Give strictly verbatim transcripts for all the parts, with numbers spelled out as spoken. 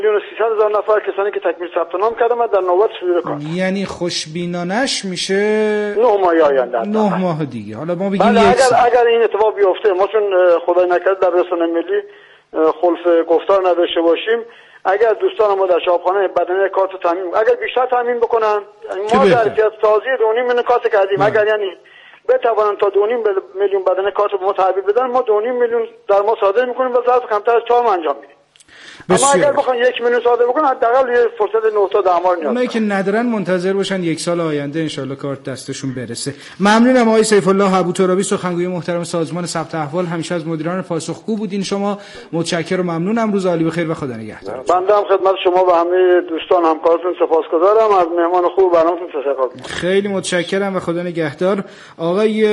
میلیون و سیصد هزار نفر کسانی که تکمیل ثبت نام کردن و در نوبت صدور کار. یعنی خوشبینانش میشه نه ماه آینده. نه ماه دیگه. حالا ما بگیم بله یک اگر سال. اگر این اتفاق بیفته، ما چون خدای نکرده در رسانه ملی خلف گفتار نداشته باشیم، اگر دوستان ما در شاپخانه بدنه کارت تامین اگر بیشتر تامین بکنن، ما ظرفیت سازی دو نیم میلیون کارت کردیم، اگر یعنی بتوانن تا دو نیم میلیون بدنه کارت به ما تحویل بدن، ما دو نیم میلیون در ما صادر میکنیم و ظرف کمتر از چهار ماه انجام میدیم. اما اگر بخوان یک میلیون صادر بکنن، حداقل یه فرصت نه تا ده ماه نیاز. اونایی که ندارن منتظر باشن یک سال آینده انشالله کارت دستشون برسه. ممنونم آقای سیف الله ابوترابی، سخنگوی محترم سازمان ثبت احوال. همیشه از مدیران پاسخگو بودین شما. متشکرم و ممنونم. روز عالی بخیر و خدا نگهدار. بنده هم خدمت شما و همه دوستان همکارتون سپاسگزارم. از مهمان خوب برنامه‌تون تشکر می‌کنم. خیلی متشکرم و خدا نگهدار. آقای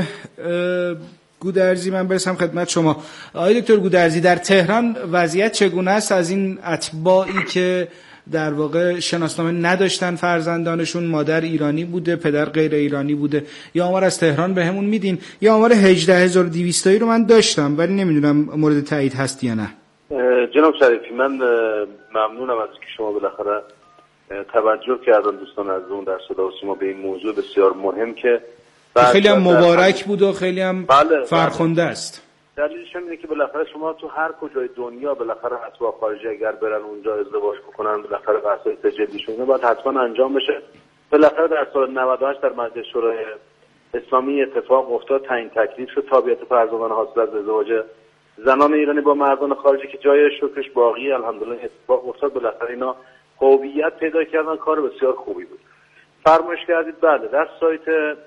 گودرزی، من برسم خدمت شما. آقای دکتر گودرزی، در تهران وضعیت چگونه است از این اتباعی که در واقع شناسنامه نداشتن فرزندانشون، مادر ایرانی بوده، پدر غیر ایرانی بوده؟ یا آمار از تهران به همون میدین؟ یا آمار هجده هزار و دویست رو من داشتم ولی نمیدونم مورد تایید هست یا نه. جناب شریفی، من ممنونم از که شما بالاخره توجه کردن دوستان از اون در صدا و سیما به این موضوع بسیار مهم که خیلی هم مبارک بود و خیلی هم بله فرخنده بله. است. دلیلش اینه که بالاخره شما تو هر کجای دنیا بالاخره اتباع خارجی اگر برن اونجا ازدواج بکنن، بالاخره بحث‌های تجلیشون باید حتما انجام بشه. بالاخره در سال نود و هشت در مجلس شورای اسلامی اتفاق افتاد، تعیین تکلیف شد تابعیت فرزندان حاصل از ازدواج زنان ایرانی با مردان خارجی که جای شکرش باقی الحمدلله اتفاق افتاد. بالاخره اینا هویت پیدا کردن، کار بسیار خوبی بود. فرمایش کردید بله، در سایت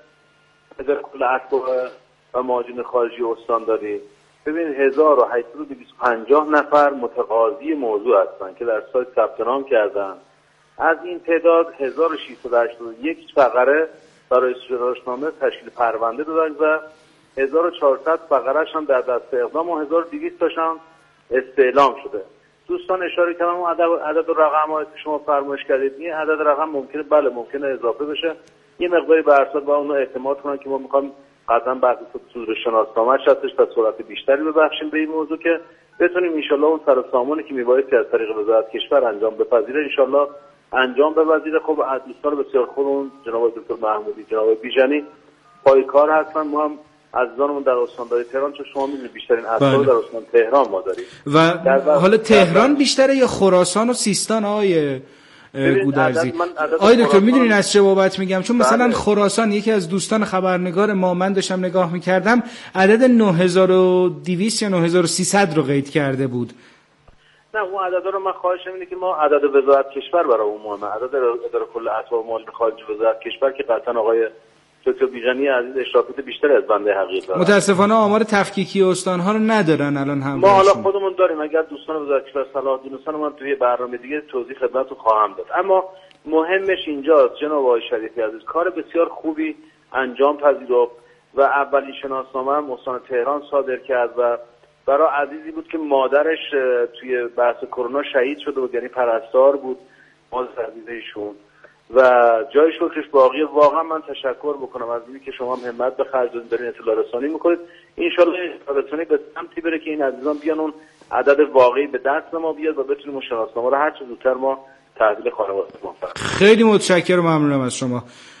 اداره کل اتباع و مهاجرین خارجی استانداری ببینید هزار و هشتصد و دویست و پنجاه نفر متقاضی موضوع هستن که در سایت ثبت نام کردن. از این تعداد هزار و ششصد و هشتاد و یک فقره برای شناسنامه تشکیل پرونده دادن و هزار و چهارصد فقره‌اش هم در دست اقدام و هزار و دویست تاش هم استعلام شده. دوستان اشاره کردم اون عدد عدد و رقم‌هایی که شما فرمایش کردید، این عدد رقم ممکنه بله ممکنه اضافه بشه، یه مقداری به ارصاد با اون اعتماد کنن که ما می‌خوایم قطعا بعد از صدور شناسنامه هستش تا سرعت بیشتری ببخشیم به این موضوع که بتونیم ان شاءالله اون سرسامونی که میبایستی از طریق وزارت کشور انجام بپذیره ان شاءالله انجام بپذیره. خب از دوستان بسیار خوب اون جناب دکتر محمودی، جناب بیژنی پای کار هستن. ما هم عزیزانمون در استانداری تهران، چون شما می‌دونید بیشترین اتباع در استان تهران ما داریم و حالا تهران بیشتره یا خراسان و سیستان آقای گودرزی؟ آقای دکتر میدونین از چه بابت میگم؟ چون مثلا خراسان، یکی از دوستان خبرنگار ما، من داشتم نگاه میکردم عدد نه هزار و دویست یا نه هزار و سیصد رو قید کرده بود. نه اون عدد رو من خواهشم اینه که ما عدد وزارت کشور برای عموما عدد اداره کل اتباع و مهاجرین خارجی وزارت کشور که قطعا آقای دکتر بیژنی عزیز اشرافات بیشتر از بنده حقیقت دارن. متاسفانه آمار تفکیکی استان‌ها رو ندارن الان هم. ما حالا خودمون داریم، اگر دوستان وزارت کشور صلاح دونستان من توی برنامه دیگه توضیح خدمتتون خواهم داد. اما مهمش اینجاست جناب آقای شریفی عزیز، کار بسیار خوبی انجام پذیرفت و اولین شناسنامه هم استان تهران صادر کرد و برای عزیزی بود که مادرش توی بحث کرونا شهید شده بود، یعنی پرستار بود مادر عزیز ایشون و جای شکرش باقی. واقعا من تشکر بکنم از اینکه که شما همت به خرج دادین، اطلاع رسانی میکنید. ان شاءالله اطلاع رسانی به سمتی بره که این عزیزان بیان اون عدد واقعی به دست ما بیاد و بتونیم شناسنامه رو هر چه زودتر ما تحویل خانواده ما. خیلی متشکرم، ممنونم از شما.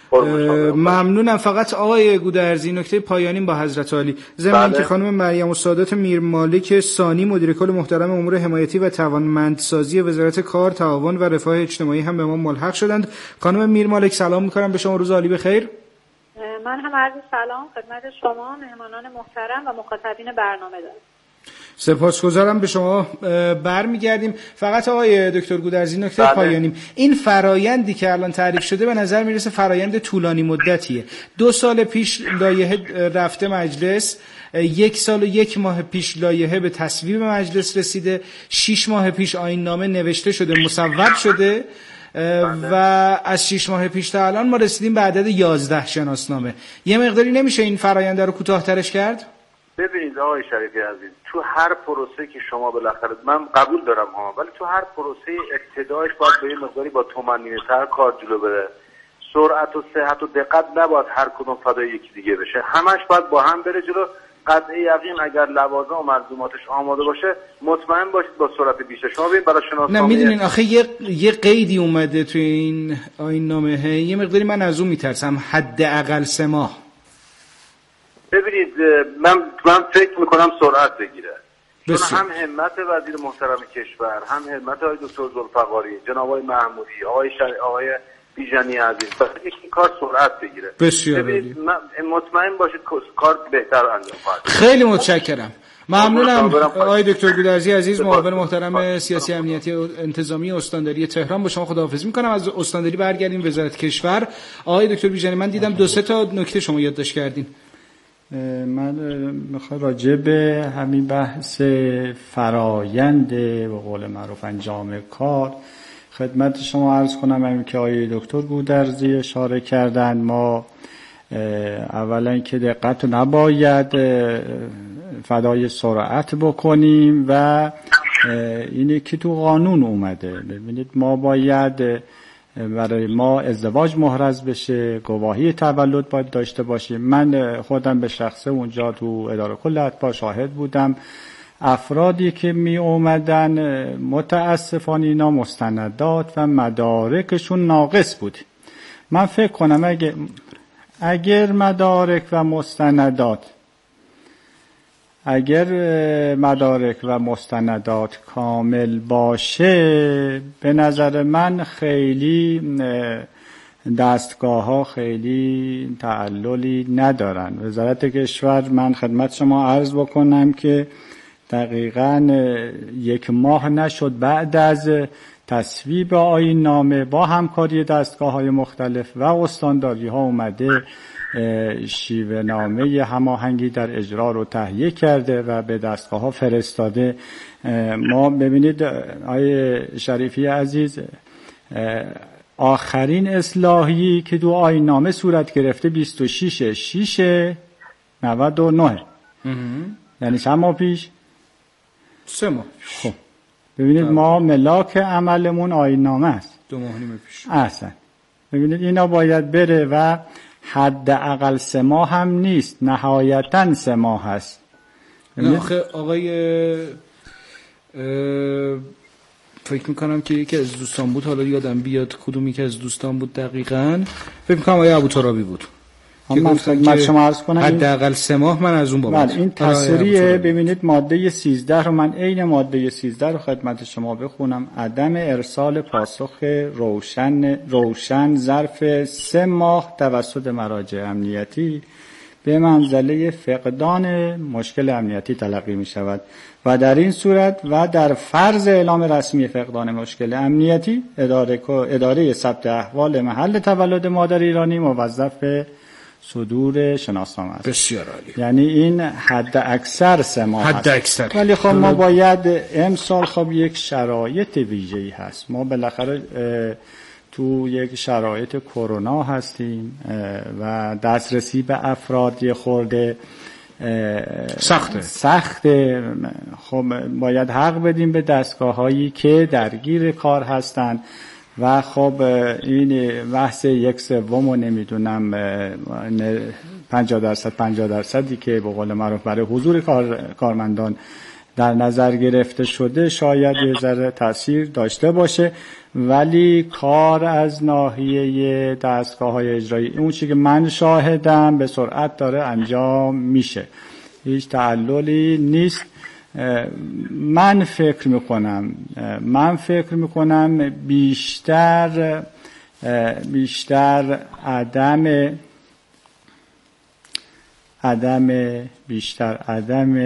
ممنونم. فقط آقای گودرزی نکته پایانیم با حضرت عالی، ضمن اینکه خانم مریم السادات میرمالک ثانی مدیر کل محترم امور حمایتی و توانمندسازی وزارت کار، تعاون و رفاه اجتماعی هم به ما ملحق شدند. خانم میرمالک سلام میکنم به شما، روز عالی بخیر. من هم عرض سلام خدمت شما مهمانان محترم و مخاطبین برنامه دارم. سپاسگزارم به شما. برمیگردیم. فقط آقای دکتر گودرزی نکته بله. پایانیم، این فرایندی که الان تعریف شده به نظر میرسه فرایند طولانی مدتیه. دو سال پیش لایحه رفته مجلس، یک سال و یک ماه پیش لایحه به تصویب مجلس رسیده، شش ماه پیش آیین نامه نوشته شده مصوب شده بله. و از شش ماه پیش تا الان ما رسیدیم به عدد یازده شناسنامه. یه مقداری نمیشه این فرایند رو کوتاه‌ترش کرد؟ ببینید آقای شریفی عزیز، تو هر پروسه که شما بالاخره من قبول دارم ها، ولی تو هر پروسه ابتدایش باید به یه مقداری با طمأنینه‌تر کار جلو بره. سرعت و صحت و دقت نباید هر کدوم فدای یکی دیگه بشه، همش باید با هم بره جلو قطع یقین اگر لوازم و ملزوماتش آماده باشه مطمئن باشید با سرعت بیشتر. شما ببین برای شناسنامه نه میدونین آخه یه یه قیدی اومده توی این آیین نامه، یه مقداری من از اون میترسم، حداقل سه ماه. ببینید من من فکر میکنم سرعت بگیره. چون بسیار. هم همت وزیر محترم کشور، هم همت آقای دکتر ذوالفقاری، جناب آقای محمودی، آقای شر... آقای بیژنی عزیز، این کار سرعت بگیره. بسیار. ببینید مطمئن باشید کار بهتر انجام خواهد. خیلی متشکرم. ممنونم آقای دکتر گودرزی عزیز، معاون محترم سیاسی امنیتی انتظامی استانداری تهران. با شما خداحافظی میکنم. از استانداری برگردیم وزارت کشور. آقای دکتر بیژنی من دیدم دو سه تا نکته شما یادداشت کردین. من میخوام راجع به همین بحث فرایند به قول معروف انجام کار خدمت شما عرض کنم. همین که آقای دکتر گودرزی اشاره کردن، ما اولا که دقت نباید فدای سرعت بکنیم و اینه که تو قانون اومده. ببینید ما باید برای ما ازدواج محرز بشه، گواهی تولد باید داشته باشیم. من خودم به شخصه اونجا تو اداره کل اتباع شاهد بودم. افرادی که می اومدن متاسفانه اینا مستندات و مدارکشون ناقص بود. من فکر کنم اگر اگر مدارک و مستندات اگر مدارک و مستندات کامل باشه، به نظر من خیلی دستگاه ها خیلی تعللی ندارن. وزارت کشور، من خدمت شما عرض بکنم که دقیقاً یک ماه نشد بعد از تصویب آیین نامه با همکاری دستگاه های مختلف و استانداری ها اومده شیوه نامه هماهنگی در اجرا رو تهیه کرده و به دستگاه ها فرستاده. ما ببینید آقای شریفی عزیز، آخرین اصلاحی که دو آیین نامه صورت گرفته بیست و شش شش نود و نه، یعنی چند ماه پیش؟ سه ماه. خب ببینید ما ملاک عملمون آیین نامه است. دو ماه نیم پیش. احسن. ببینید اینا باید بره و حداقل سه ماه هم نیست، نهایتاً سه ماه هست. نه آخه آقای فکر میکنم که یکی از دوستان بود، حالا یادم بیاد کدومی که از دوستان بود دقیقاً، فکر میکنم آقای ابوترابی بود. من خدمت شما عرض کنم حداقل سه ماه من از اون بابت. این تصریح ببینید ماده سیزده رو من عین ماده سیزده رو خدمت شما بخونم. عدم ارسال پاسخ روشن روشن ظرف سه ماه توسط مراجع امنیتی به منزله فقدان مشکل امنیتی تلقی می شود و در این صورت و در فرض اعلام رسمی فقدان مشکل امنیتی اداره اداره ثبت احوال محل تولد مادر ایرانی موظف صدور شناسنامه است. بسیار عالی. یعنی این حد اکثر سه ماه حد هست. اکثر. ولی خب ما باید امسال خب یک شرایط ویژه‌ای هست. ما بالاخره تو یک شرایط کرونا هستیم و دسترسی به افراد خورده سخته. سخته. خب باید حق بدیم به دستگاه هایی که درگیر کار هستند و خب این بحث یک سوم و نمیدونم پنجاه درصد پنجاه درصدی که به قول معروف برای حضور کار، کارمندان در نظر گرفته شده شاید یه ذره تاثیر داشته باشه، ولی کار از ناحیه دستگاه های اجرایی اون چیزی که من شاهدم به سرعت داره انجام میشه، هیچ تعللی نیست. من فکر میکنم من فکر میکنم بیشتر بیشتر عدم عدم بیشتر عدم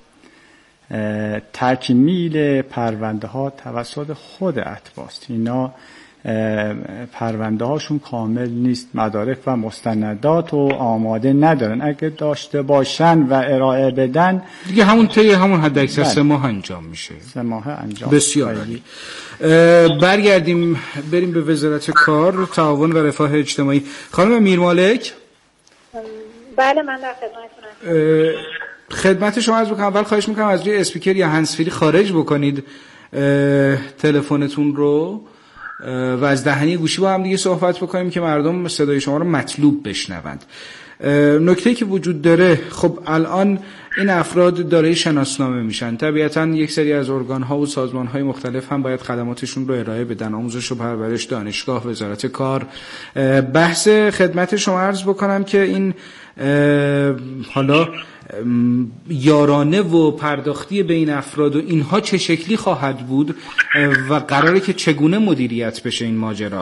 تکمیل پرونده ها توسط خود اتباست. اینا پرونده هاشون کامل نیست، مدارک و مستندات و آماده ندارن. اگه داشته باشن و ارائه بدن دیگه همون طی همون حد اکثر سه ماه انجام میشه. سه ماه انجام. بسیار عالی. برگردیم بریم به وزارت کار، تعاون و رفاه اجتماعی. خانم میرمالک. بله من در خدمتتونم. خدمت شما عرض می‌کنم. اول خواهش می‌کنم از روی اسپیکر یا هندزفری خارج بکنید تلفنتون رو و از دهنی گوشی با هم دیگه صحبت بکنیم که مردم صدای شما رو مطلوب بشنوند. نکته که وجود داره، خب الان این افراد دارای شناسنامه میشن، طبیعتا یک سری از ارگان‌ها و سازمان‌های مختلف هم باید خدماتشون رو ارائه بدن، آموزش و پرورش، دانشگاه، وزارت کار. بحث خدمت شما عرض بکنم که این حالا یارانه و پرداختی به این افراد و اینها چه شکلی خواهد بود و قراره که چگونه مدیریت بشه این ماجرا؟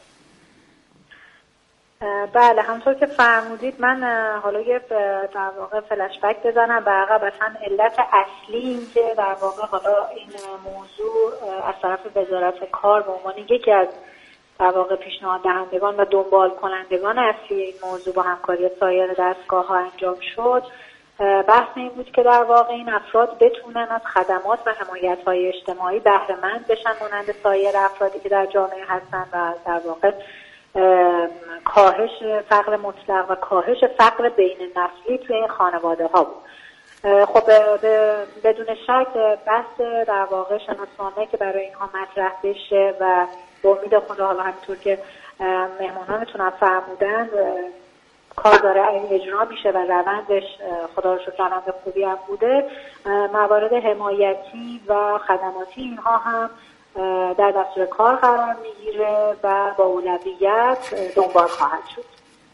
بله، همونطور که فرمودید من حالا یه در واقع فلش بک بزنم به عقب. مثلا علت اصلی این که در واقع حالا این موضوع از طرف وزارت کار به عنوان یکی از در واقع پیشنهاد دهندگان و دنبال کنندگان اصلی این موضوع با همکاری سایر دستگاه ها انجام شد، بحث این بود که در واقع این افراد بتونن از خدمات و حمایت های اجتماعی بهره مند بشن مانند سایر افرادی که در جامعه هستن و در واقع کاهش فقر مطلق و کاهش فقر بین نسلی توی این خانواده ها بود. خب بدون شک بحث در واقع شناسنامه که برای اینها مطرح بشه و به امید خدا حالا همینطور که مهمانانتون هم فرمودن کار داره اجرا میشه و روندش خدا رو شکر روند خوبی هم بوده، موارد حمایتی و خدماتی اینها هم در دستور کار قرار میگیره و با اولویت دنبال خواهد شد.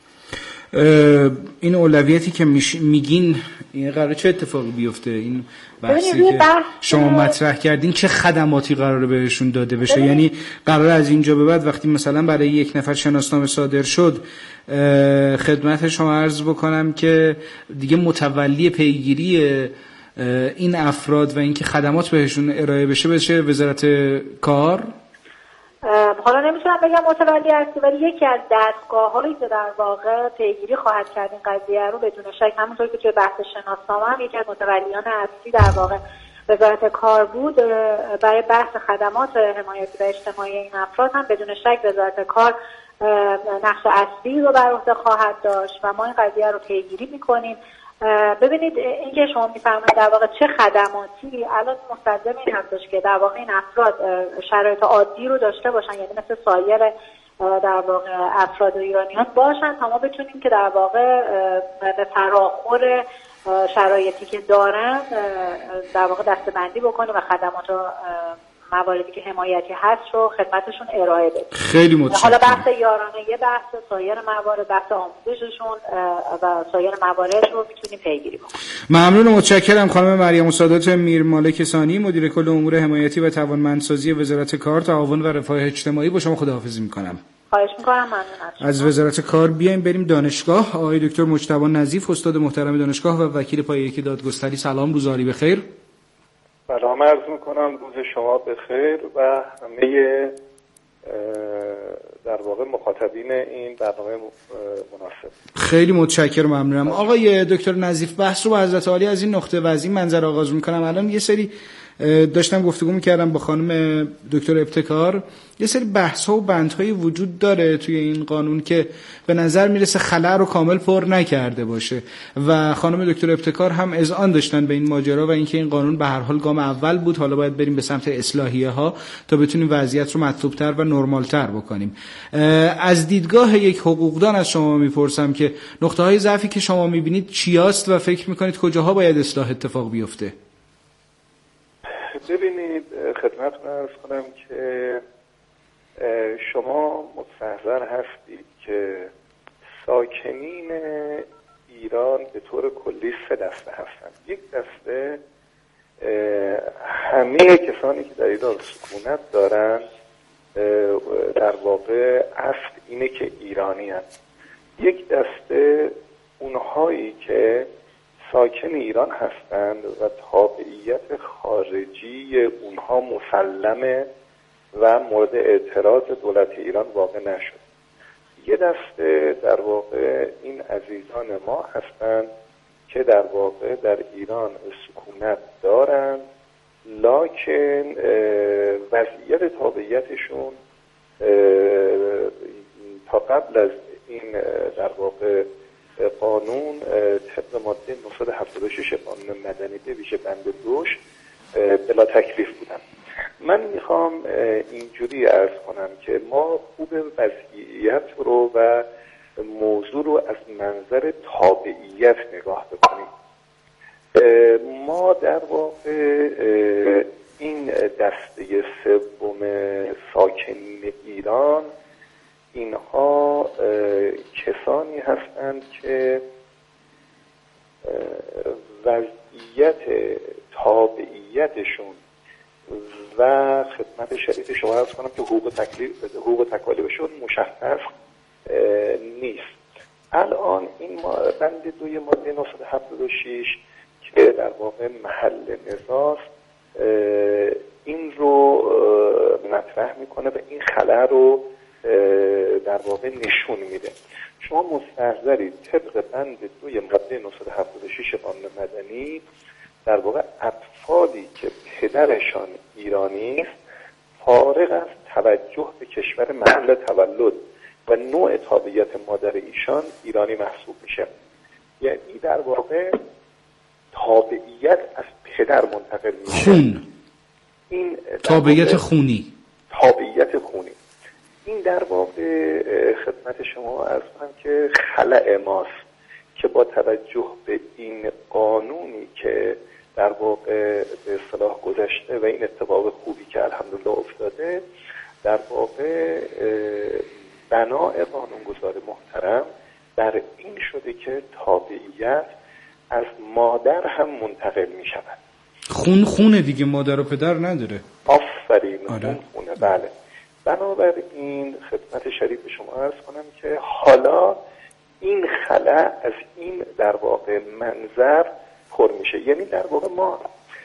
این اولویتی که میگین این قراره چه اتفاقی بیفته؟ این بحثی که شما مطرح کردین چه خدماتی قراره بهشون داده بشه؟ یعنی قراره از اینجا به بعد وقتی مثلا برای یک نفر شناسنامه صادر شد خدمت شما عرض بکنم که دیگه متولی پیگیری این افراد و اینکه خدمات بهشون ارائه بشه بشه وزارت کار؟ حالا نمیتونم بگم متولی هستی، ولی یکی از دستگاه هایی که در واقع پیگیری خواهد کرد این قضیه رو بدون شک، همونطور که توی بحث شناسنامه هم یکی از متولیان اصلی در واقع وزارت کار بود، برای بحث خدمات حمایتی و اجتماعی این افراد هم بدون شک وزارت کار نقش اصلی رو بر عهده خواهد داشت و ما این قضیه رو پیگیری میکنیم. ببینید اینکه شما میفرمایید در واقع چه خدماتی، الان مستلزم این هستش که در واقع این افراد شرایط عادی رو داشته باشن، یعنی مثل سایر در واقع افراد و ایرانیان باشن تا ما بتونیم که در واقع به فراخور شرایطی که دارن در واقع دسته‌بندی بکنیم و خدمات و مواردی که حمایتی هست رو خدمتشون ارائه بدیم. خیلی متشکرم. حالا بحث یارانه یه بحث، سایر موارد بحث آموزششون و سایر موارد رو میتونیم پیگیری کنیم. ممنون و متشکرم خانم مریم السادات میرمالک ثانی، مدیر کل امور حمایتی و توانمندسازی وزارت کار، تعاون و رفاه اجتماعی. با شما خداحافظی میکنم. خواهش میکنم. ممنون از وزارت کار. بیایم بریم دانشگاه. آقای دکتر مجتبی نظیف، استاد محترم دانشگاه و وکیل پایه یک دادگستری. سلام، روزاری بخیر. سلام عرض میکنم، روز شما بخیر و همه در واقع مخاطبین این برنامه مناسب. خیلی متشکرم، ممنونم. آقای دکتر نظیف، بحث رو با حضرت عالی از این نقطه و از این منظر آغاز میکنم. الان یه سری داشتم گفتگو میکردم با خانم دکتر ابتکار، یه سری بحث ها و بندهای وجود داره توی این قانون که به نظر میرسه خلا رو کامل پر نکرده باشه و خانم دکتر ابتکار هم اذعان داشتن به این ماجرا و اینکه این قانون به هر حال گام اول بود، حالا باید بریم به سمت اصلاحیه ها تا بتونیم وضعیت رو مطلوبتر و نرمالتر بکنیم. از دیدگاه یک حقوقدان از شما میپرسم که نقطه های ضعفی که شما میبینید چیاست و فکر میکنید کجاها باید اصلاح اتفاق بیفته؟ ببینید خدمتتون عرض کنم که شما مستحضر هستید که ساکنین ایران به طور کلی سه دسته هستند. یک دسته همه کسانی که در ایران سکونت دارند در واقع اصل اینه که ایرانی هست. یک دسته اونهایی که ساکن ایران هستند و تابعیت خارجی اونها مسلمه و مورد اعتراض دولت ایران واقع نشد. یه دسته در واقع این عزیزان ما هستند که در واقع در ایران سکونت دارند لکن وضعیت تابعیتشون تا قبل از این در واقع قانون طبق ماده نهصد و هفتاد و شش قانون مدنی به ویژه بند دوش بلا تکلیف بودن. من میخوام اینجوری عرض کنم که ما خوب وضعیت رو و موضوع رو از منظر تابعیت نگاه بکنیم. ما در واقع این دسته سوم ساکنین ایران، اینها کسانی هستند که وضعیت تابعیتشون و خدمت شریف شما عرض کنم که حقوق تکلیف حقوق تکالیفشون مشخص نیست. الان این بند دوی ماده نهصد و هفتاد و شش که در واقع محل نزاع این رو مطرح میکنه و این خلأ رو در واقع نشون میده. شما مستحضرید طبق بند دوی ماده نهصد و هفتاد و شش قانون مدنی در واقع اطفالی که پدرشان ایرانی است فارغ از توجه به کشور محل تولد و نوع تابعیت مادر ایشان ایرانی محسوب میشه. یعنی در واقع تابعیت از پدر منتقل میشه. خون. این تابعیت خونی. تابعیت خونی. این در واقع خدمت شما عرض کنم که خلأ ماست که با توجه به این قانونی که در واقع به اصطلاح گذشته و این اتفاق خوبی که الحمدلله افتاده، در واقع بناء قانونگذار محترم در این شده که تابعیت از مادر هم منتقل می شود. خون خونه دیگه، مادر و پدر نداره. آفرین. آره. خون خونه. بله. بنابراین خدمت شریف شما عرض کنم که حالا این خلأ از این در واقع منظر پر میشه. یعنی در واقع ما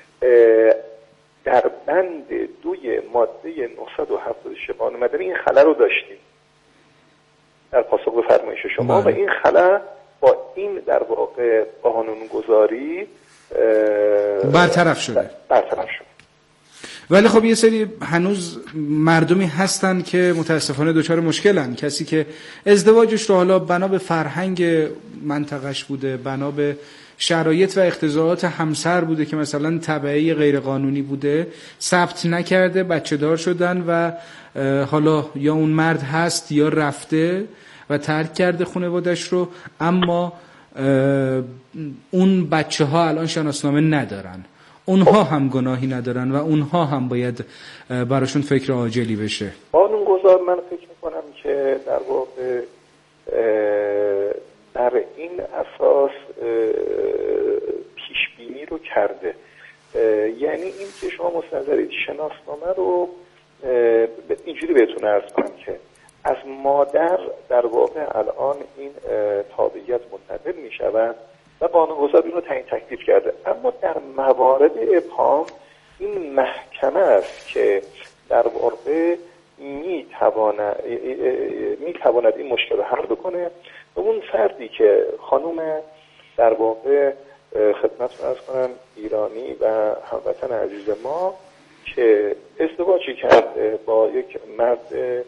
در بند دوی ماده نهصد و هفتاد و شش قانون مدنی این خلأ رو داشتیم در پاسخ به فرمایش شما. بله. و این خلأ با این در واقع قانونگذاری برطرف شده. برطرف شده. ولی خب یه سری هنوز مردمی هستن که متاسفانه دچار مشکلن. کسی که ازدواجش رو حالا بنا به فرهنگ منطقش بوده، بنا به شرایط و اقتضاعات همسر بوده که مثلا تبعی غیر قانونی بوده، ثبت نکرده، بچه دار شدن و حالا یا اون مرد هست یا رفته و ترک کرده خانواده‌اش رو، اما اون بچه ها الان شناسنامه ندارن. اونها هم گناهی ندارن و اونها هم باید براشون فکر عاجلی بشه. قانونگذار من فکر میکنم که در واقع در این اساس پیشبینی رو کرده. یعنی این که شما مستحضرید شناسنامه رو اینجوری بهتون عرض کنم که از مادر در واقع الان این تابعیت منتقل می شود و قانونگذار این رو تعیین تکلیف کرده. اما در موارد ابهام این محکمه است که در واقع می تواند می تواند این مشکل رو حل بکنه و اون فردی که خانم در واقع خدمتتون عرض کنم ایرانی و هموطن عزیز ما که ازدواجی کرده با یک مرد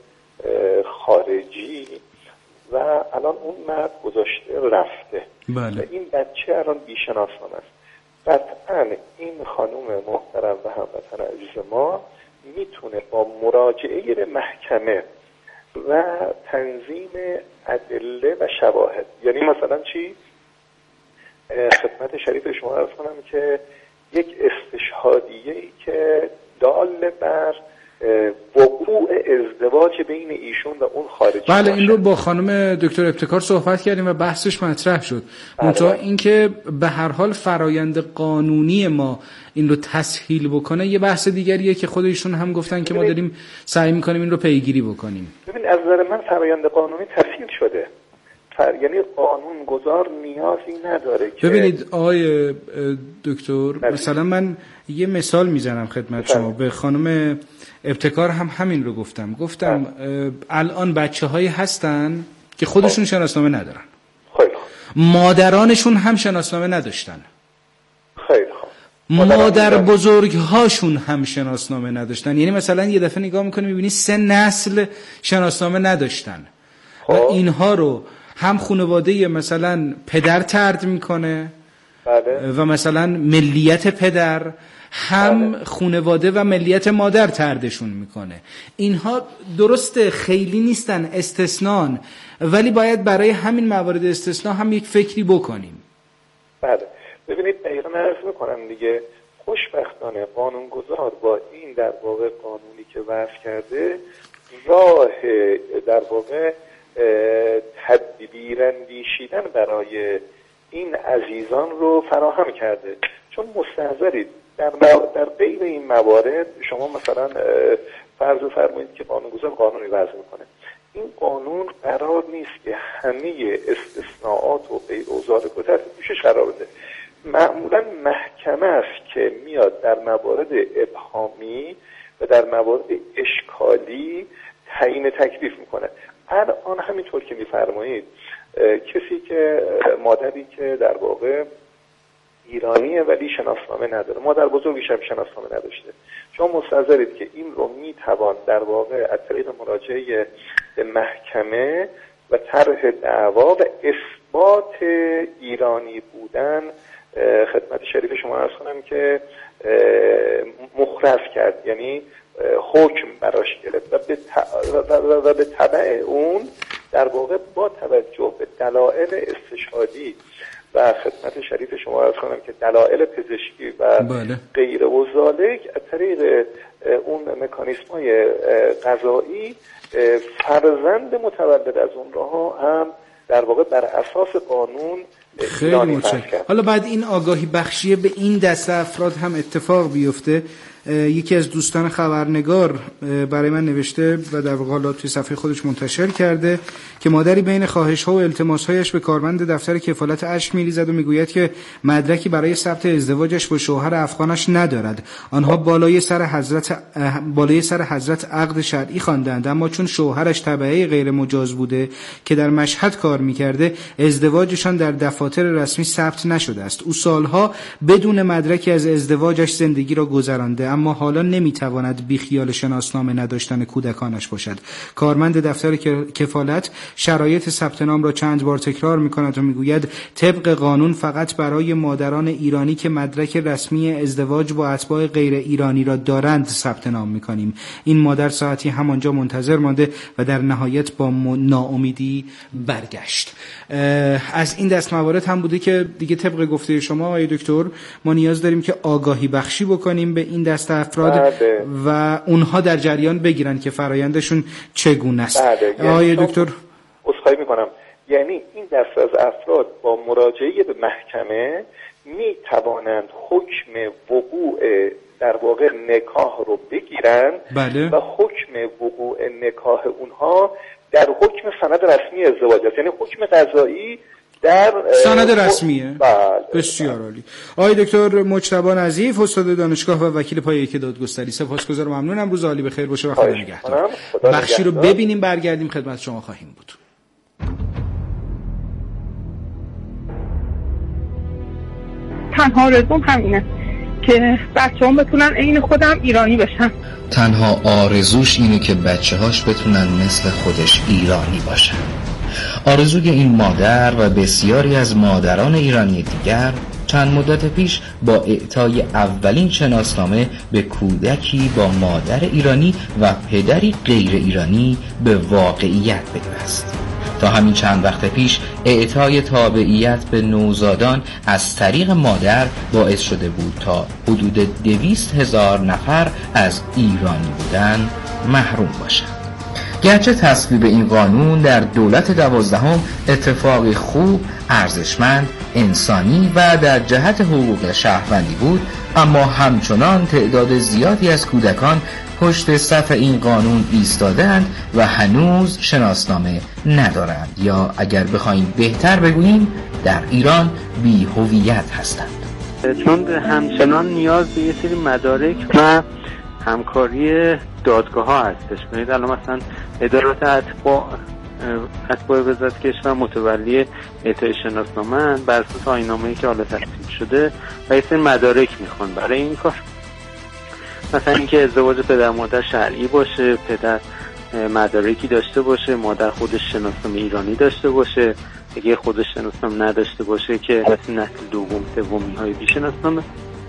خارجی و الان اون مرد گذاشته رفته. بله. و این بچه الان بی‌شناسنامه است. قطعا این خانم محترم و هموطن عزیز ما میتونه با مراجعه به محکمه و تنظیم ادله و شواهد، یعنی مثلا چی؟ خدمت شریف شما عرض کنم که یک استشهادیه‌ای که دال بر وقوع ازدواج بین ایشون و اون خارجی. بله، این رو با خانم دکتر ابتکار صحبت کردیم و بحثش مطرح شد. منتها اینکه به هر حال فرایند قانونی ما این رو تسهیل بکنه یه بحث دیگریه که خود ایشون هم گفتن که ما داریم سعی میکنیم این رو پیگیری بکنیم. ببین از نظر من فرایند قانونی تسهیل شده. فر... یعنی قانون گذار نیازی نداره که ببینید آقای دکتر نبید. مثلا من یه مثال میزنم خدمت شما. به خانم ابتکار هم همین رو گفتم گفتم الان بچه هایی هستن که خودشون شناسنامه ندارن، خیلی خوب. مادرانشون هم شناسنامه نداشتن، خیلی خوب. مادر بزرگ هاشون هم شناسنامه نداشتن. یعنی مثلا یه دفعه نگاه میکنی میبینی سه نسل شناسنامه نداشتن و اینها رو هم خانواده مثلا پدر طرد میکنه. بله. و مثلا ملیت پدر، هم خانواده و ملیت مادر طردشون میکنه. اینها درسته خیلی نیستن، استثنان، ولی باید برای همین موارد استثنا هم یک فکری بکنیم. بله ببینید دقیقا عرض میکنم دیگه، خوشبختانه قانونگذار با این در واقع قانونی که وضع کرده راه در واقع تدبیر اندیشیدن برای این عزیزان رو فراهم کرده. چون مستحضرید در, در غیر این موارد شما مثلا فرض فرمایید که قانونگذار قانونی وضع میکنه، این قانون قرار نیست که همه استثناءات و اوضاع رو تحت پوشش قرار بده. معمولا محکمه است که میاد در موارد ابهامی و در موارد اشکالی تعیین تکلیف میکنه. الان همینطور که میفرمایید کسی که مادری که در واقع ایرانیه ولی شناسنامه نداره، مادر بزرگش هم شناسنامه نداشته، شما مستحضرید که این رو میتوان در واقع از طریق مراجعه به محکمه و طرح دعوا و اثبات ایرانی بودن خدمت شریف شما عرض کنم که مخرج کرد، یعنی حکم براش گرفت و به, و به تبع اون در واقع با توجه به دلایل استشهادی و خدمت شریف شما عرض کنم که دلایل پزشکی و بله. غیر و ذالک از طریق اون مکانیسم‌های قضایی فرزند متولد از اون راه هم در واقع بر اساس قانون خیلی متشکرم. حالا بعد این آگاهی بخشیه به این دسته افراد هم اتفاق بیفته. یکی از دوستان خبرنگار برای من نوشته و در واقع حالا توی صفحه خودش منتشر کرده که مادری بین خواهش‌ها و التماس‌هایش به کارمند دفتر کفالت اشک می‌ریزد و میگوید که مدرکی برای ثبت ازدواجش با شوهر افغانش ندارد. آنها بالای سر حضرت بالای سر حضرت عقد شرعی خواندند، اما چون شوهرش تبعه غیر مجاز بوده که در مشهد کار می‌کرده، ازدواجشان در دفاتر رسمی ثبت نشده است. او سالها بدون مدرکی از ازدواجش زندگی را گذرانده، اما حالا نمیتواند بیخیال شناسنامه نداشتن کودکانش باشد. کارمند دفتر کفالت شرایط ثبت نام را چند بار تکرار میکند و میگوید طبق قانون فقط برای مادران ایرانی که مدرک رسمی ازدواج با اتباع غیر ایرانی را دارند ثبت نام میکنیم. این مادر ساعتی همانجا منتظر مانده و در نهایت با ناامیدی برگشت. از این دست موارد هم بوده که دیگه طبق گفته شما آقای دکتر ما نیاز داریم که آگاهی بخشی بکنیم به این دست افراد بله. و اونها در جریان بگیرن که فرایندشون چگونه است. بله. آقای یعنی دکتر عذرخواهی میکنم، یعنی این دست از افراد با مراجعه به محکمه می توانند حکم وقوع در واقع نکاح رو بگیرن بله. و حکم وقوع نکاح اونها در حکم سند رسمی ازدواج است، یعنی حکم قضایی در سند رسمیه. بله. بسیار عالی. آقای دکتر مجتبی نظیف، استاد دانشگاه و وکیل پایه یک دادگستری، سپاسگزارم، ممنونم. روز عالی بخیر باشه و خدا نگهدار. بخشی رو ببینیم برگردیم خدمت شما خواهیم بود. تنها آرزوم همینه که بچه‌هام بتونن عین خودم ایرانی بشن. تنها آرزوش اینه که بچه‌هاش بتونن مثل خودش ایرانی باشن. آرزوی این مادر و بسیاری از مادران ایرانی دیگر چند مدت پیش با اعطای اولین شناسنامه به کودکی با مادر ایرانی و پدری غیر ایرانی به واقعیت پیوست. تا همین چند وقت پیش اعطای تابعیت به نوزادان از طریق مادر باعث شده بود تا حدود دویست هزار نفر از ایرانی بودن محروم باشند. گرچه تصویب این قانون در دولت دوازدهم اتفاقی خوب، ارزشمند، انسانی و در جهت حقوق شهروندی بود، اما همچنان تعداد زیادی از کودکان پشت صف این قانون ایستادند و هنوز شناسنامه ندارند، یا اگر بخوایم بهتر بگوییم در ایران بی هویت هستند. چون همچنان نیاز به یه سری مدارک و همکاری دادگاه ها هستش. ببینید الان مثلا ادارات اتباع اتباع وزارت کشور متولی اعطای شناسنامه بر اساس آیین‌نامه‌ای که حالا تصویب شده و یه سری مدارک میخوان برای این کار. مثلا اینکه ازدواج پدر مادر شرعی باشه، پدر مدارکی داشته باشه، مادر خودش شناسنامه ایرانی داشته باشه، اگه خودش شناسنامه نداشته باشه که واسه نسل دوم سومی های بی شناسنامه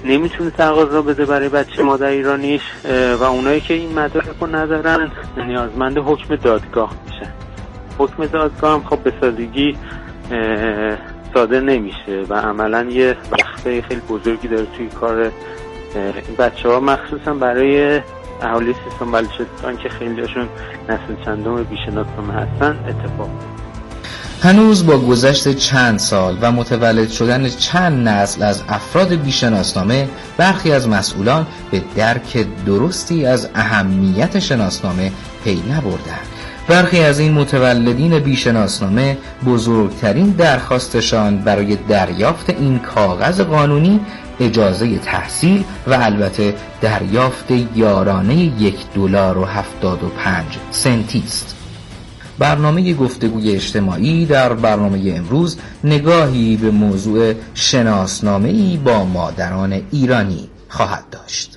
نمیتونه تقاضا بده برای بچه مادر ایرانیش و اونایی که این مدارک رو ندارن نیازمند حکم دادگاه میشن. حکم دادگاه هم خب به سادگی صادر نمیشه و عملا یه وقفه خیلی بزرگی داره توی کار این بچه ها، مخصوصا برای اهالی سیستان بلوچستان که خیلی هاشون نسل چندم بیشناسنامه هستن اتفاق. هنوز با گذشت چند سال و متولد شدن چند نسل از افراد بیشناسنامه، برخی از مسئولان به درک درستی از اهمیت شناسنامه پی نبردند. برخی از این متولدین بیشناسنامه بزرگترین درخواستشان برای دریافت این کاغذ قانونی اجازه تحصیل و البته دریافت یارانه یک دلار و هفتاد و پنج سنتی است. برنامه گفتگوی اجتماعی در برنامه امروز نگاهی به موضوع شناسنامه‌ای با مادران ایرانی خواهد داشت.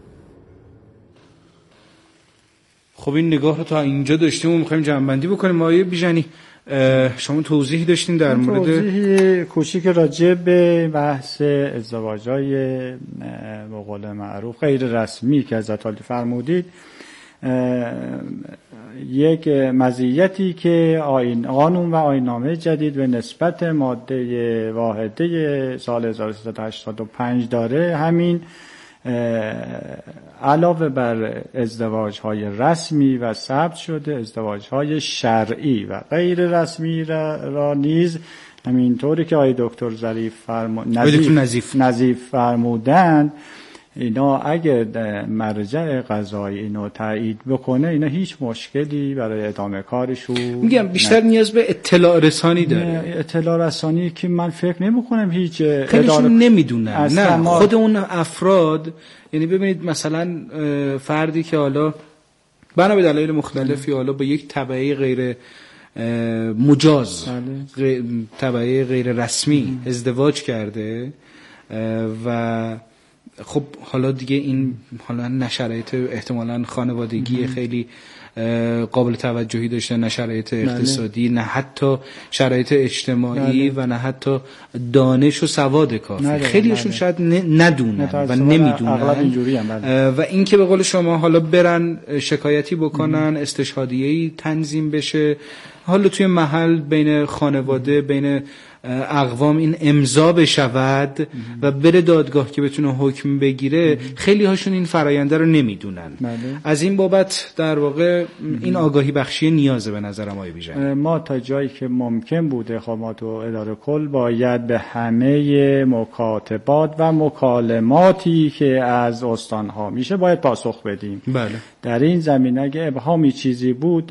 خب این نگاه رو تا اینجا داشتیم و می‌خوایم جمع‌بندی بکنیم. آقای بیژنی شما توضیح داشتین در مورد توضیح کوچیک راجع به بحث ازدواج‌های به قول معروف غیر رسمی که حضرت عالی فرمودید. یک مزیتی که آیین قانون و آیین‌نامه جدید به نسبت ماده واحده سال هزار و سیصد و هشتاد و پنج داره، همین علاوه بر ازدواج‌های رسمی و ثبت شده، ازدواج‌های شرعی و غیر رسمی را, را نیز همینطوری که آقای دکتر ظریف فرمو... نظیف... نظیف... نظیف فرمودند، اینا اگر مرجع قضایی اینو تایید بکنه، اینا هیچ مشکلی برای ادامه کارشون میگم بیشتر نیاز به اطلاع رسانی داره. اطلاع رسانی که من فکر نمی کنم هیچ خیلیشون اداره... نمیدونن. نه ما... خود اون افراد، یعنی ببینید مثلا فردی که حالا بنا به دلایل مختلفی حالا به یک تبعه غیر مجاز غیر... تبعه غیر رسمی ازدواج کرده و خب حالا دیگه این حالا نه شرایط احتمالاً خانوادگی خیلی قابل توجهی داشته، نه شرایط اقتصادی، نه حتی شرایط اجتماعی و نه حتی دانش و سواد کافی. خیلیشون شاید ندونن و نمیدونن و این که به قول شما حالا برن شکایتی بکنن، استشهادیه‌ای تنظیم بشه، حالا توی محل بین خانواده بین اقوام این امضا بشود و بره دادگاه که بتونه حکم بگیره، خیلی هاشون این فراینده رو نمیدونن. از این بابت در واقع این آگاهی بخشی نیازه به نظرم آقای بیژنی. ما تا جایی که ممکن بوده خب ما تو اداره کل باید به همه مکاتبات و مکالماتی که از استانها میشه باید پاسخ بدیم. بله. در این زمینه اگه ابهامی چیزی بود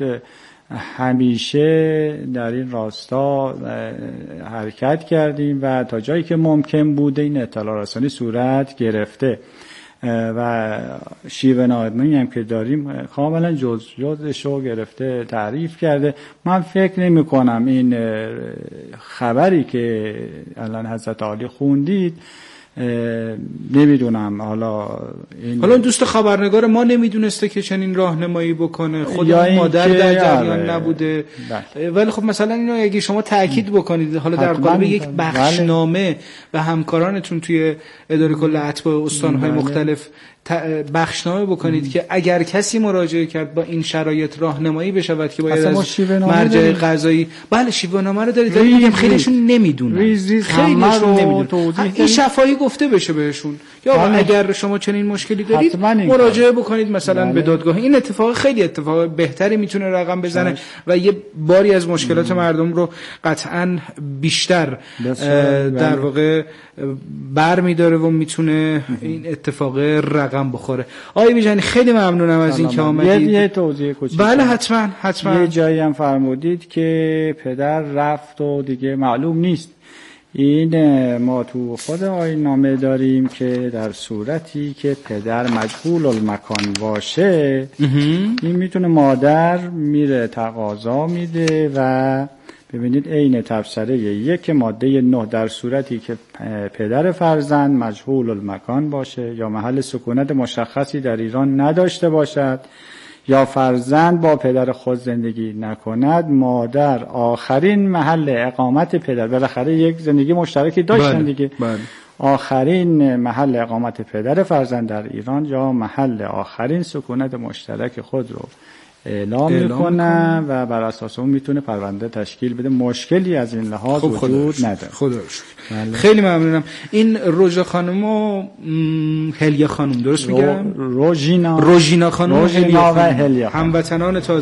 همیشه در این راستا حرکت کردیم و تا جایی که ممکن بوده این اطلاع رسانی صورت گرفته و شیوه نامه‌ای هم که داریم کاملا جز جزشو گرفته تعریف کرده. من فکر نمی کنم این خبری که الان حضرت عالی خوندید، نمیدونم حالا این حالا دوست خبرنگار ما نمیدونسته که چنین راهنمایی بکنه، خود مادر در جریان نبوده، ولی خب مثلا اینو اگه شما تاکید بکنید حالا در قالب یک بخشنامه به همکارانتون توی اداره کل اتباع استان‌های مختلف بخشنامه بکنید که اگر کسی مراجعه کرد با این شرایط راهنمایی بشود که باید از مرجع قضایی، بله شیوه نامه رو دارید، میگم خیلیشون نمیدونن، خیلیشون نمیدونن، این شفاهی گفته بشه بهشون یا اگر شما چنین مشکلی دارید مراجعه بکنید مثلا به دادگاه. این اتفاق خیلی اتفاق بهتری میتونه رقم بزنه و یه باری از مشکلات مردم رو قطعاً بیشتر در واقع برمی‌داره و میتونه این اتفاق رقم بخوره. آقای بیژنی خیلی ممنونم از این که آمدید. یه توضیح کوچیک. بله حتما حتما. یه جایی هم فرمودید که پدر رفت و دیگه معلوم نیست. این ما تو خود آیین نامه داریم که در صورتی که پدر مجهول المکان باشه این میتونه مادر میره تقاضا میده و ببینید عین تفسیره یک ماده نه در صورتی که پدر فرزند مجهول المکان باشه یا محل سکونت مشخصی در ایران نداشته باشد یا فرزند با پدر خود زندگی نکند، مادر آخرین محل اقامت پدر، بالاخره یک زندگی مشترکی داشتن دیگه، آخرین محل اقامت پدر فرزند در ایران یا محل آخرین سکونت مشترک خود رو اعلام, اعلام میکنه و بر اساس اون میتونه پرونده تشکیل بده. مشکلی از این لحاظ خب وجود نداره. خدا بله. خیلی ممنونم. این روژا خانم و هلیا خانم درست میگم؟ روژینا روژینا خانم و هلیا خانم هموطنان